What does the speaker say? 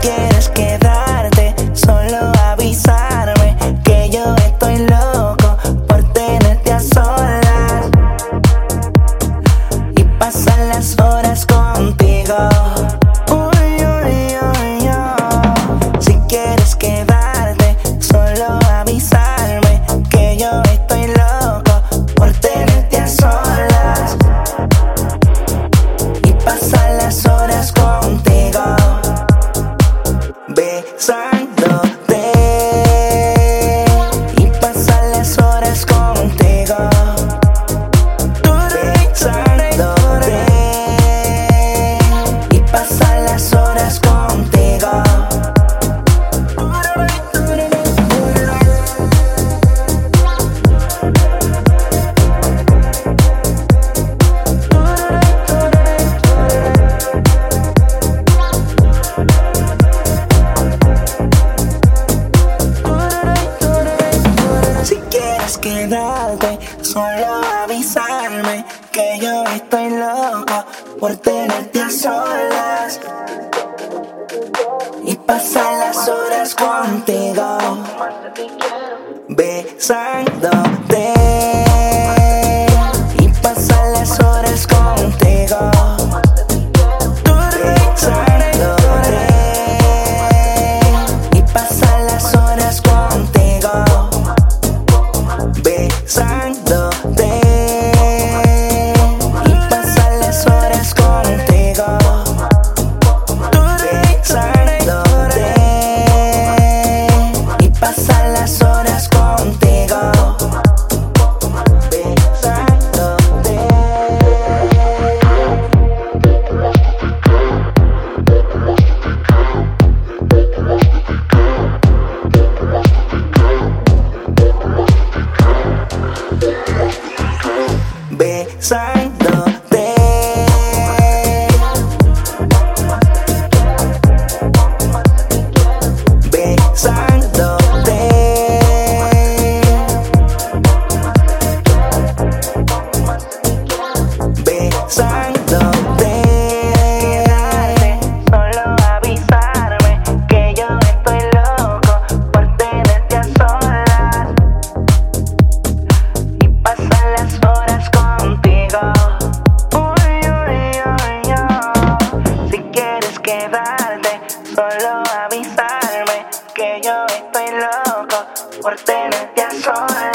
quieres quedarte, solo avisarme, que yo estoy loco por tenerte a solas y pasar las horas contigo. Uy, uy, uy, uy. Si quieres quedarte, solo avisarme, que yo estoy loco por tenerte a solas y pasar las horas contigo, besándote y pasar las horas contigo, besándote y pasar las horas contigo. Si quieres quedarte, solo avisarme, que yo estoy loco por tenerte a solas y pasar las horas contigo, besándote y pasar las horas contigo, besándote y pasar las horas contigo, besándote y pasar las horas contigo, besándote y pasar las horas contigo, besándote, besándote, besándote. Solo avisarme, que yo estoy loco por tenerte a solas y pasar las horas contigo. Uy, uy, uy, uy. Si quieres quedarte, solo avisarme, que yo estoy loco por tenerte a solas.